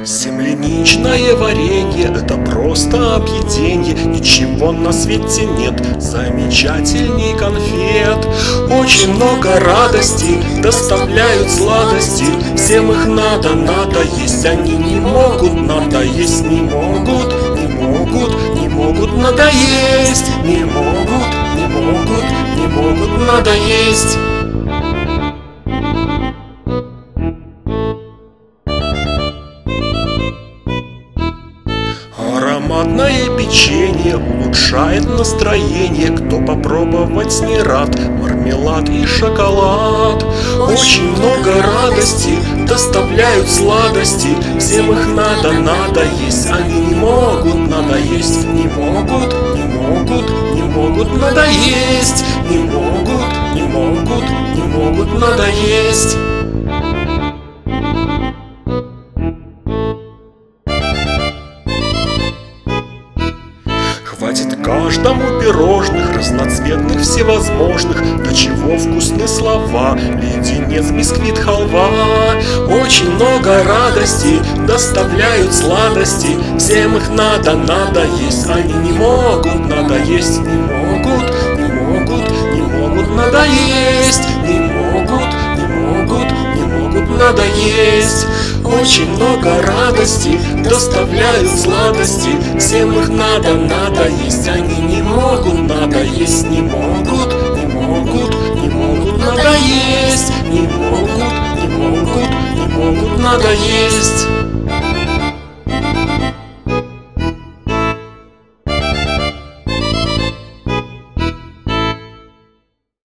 Земляничное варенье — это просто объеденье. Ничего на свете нет замечательней конфет. Очень много радости доставляют сладости. Всем их надо есть. Они не могут надоесть, не могут надоесть. Не могут надоесть. Ароматное печенье улучшает настроение. Кто попробовать не рад? Мармелад и шоколад. Очень много радости доставляют сладости. Всем их надо есть. Они не могут надоесть, не могут надоесть. Не могут надоесть. Хватит каждому пирожных, разноцветных, всевозможных. До чего вкусны слова, леденец, бисквит, халва. Очень много радости доставляют сладости. Всем их надо есть. Они не могут надоесть, не могут надоесть. Не могут надоесть. Очень много радости доставляют сладости. Всем их надо есть. Они не могут надоесть, не могут надоесть. Не могут надоесть.